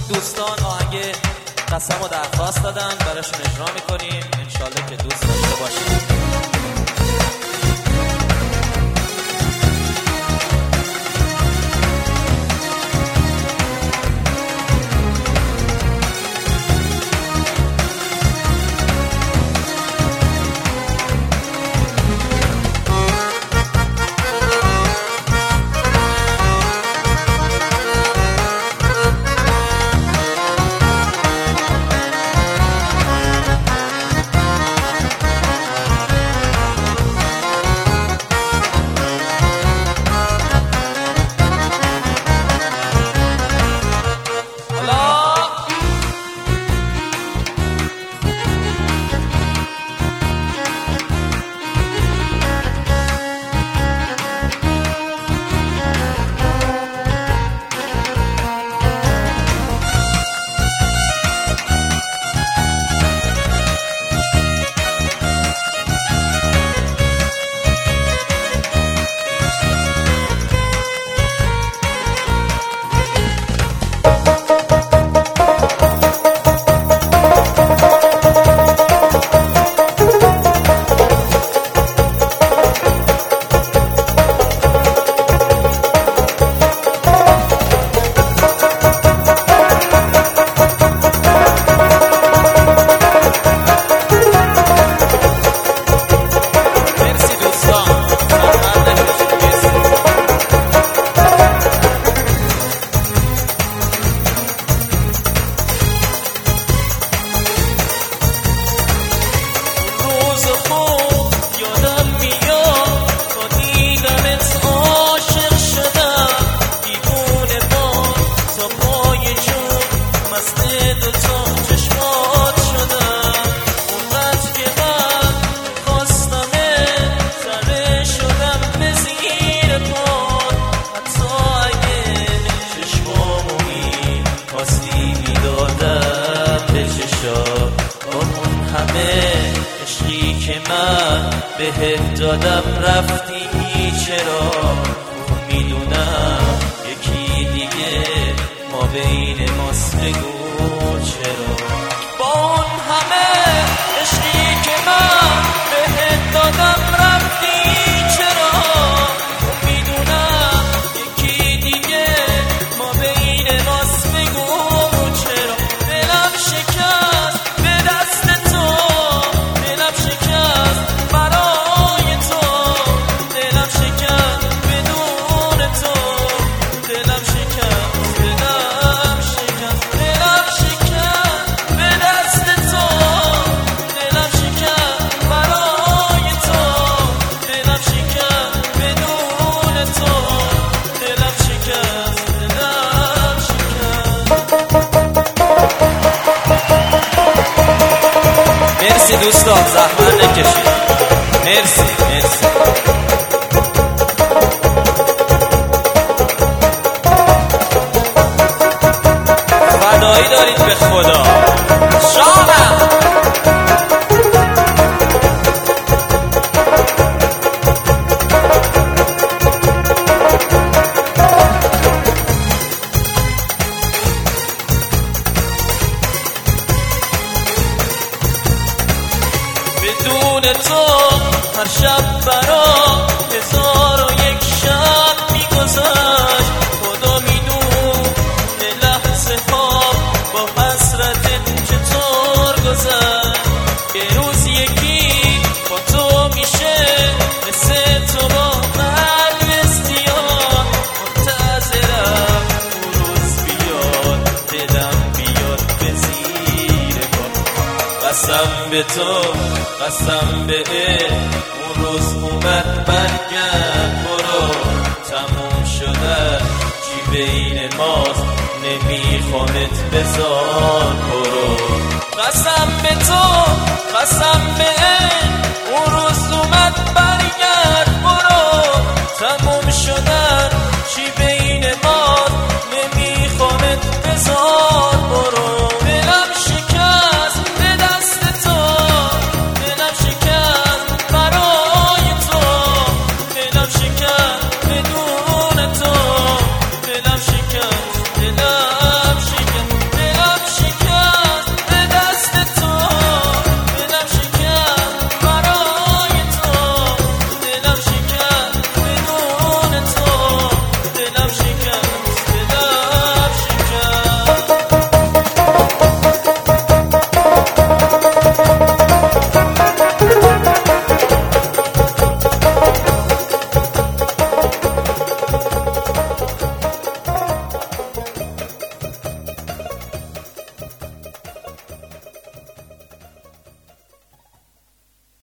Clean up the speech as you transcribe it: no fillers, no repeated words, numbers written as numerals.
دوستان آهنگ قسم و درخواست دادن، براشون اجرا میکنیم، انشالله که دوست داشته باشید. عشقی که من بهت دادم رفتی چرا؟ میدونم یکی دیگه ما بین ماست، بگو چرا؟ با اون همه عشقی که من بهت دادم رفتی چرا؟ میدونم یکی دیگه ما بین ماست، بگو چرا؟ دلم شکست به دست تو، دلم شکست برای تو، دلم شکست بدون تو، دلم شکست، دلم شکست، دلم شکست به دست تو، دلم شکست برای تو، دلم شکست بدون تو، دلم شکست، دلم شکست. مرسی دوستان، زحمت نکشید. مرسی مرسی. فدایی دارید به خدا. شامم بدون تو هر شب برام 1001 شب میگذشت. خدا میدونه لحظه ها با حسرتت چطور گذشت. یه روز یکی با تو میشه مثل تو با قلب استیار. منتظرم اون روز بیاد، دلم بیاد به زیر بار. قسم به تو، قسم به اون روز اومد، برگرد برو، تموم شده چی بین ماست، نمیخوامت بذار برو. قسم به تو، قسم به اون روز اومد، برگرد برو، تموم شده چی بین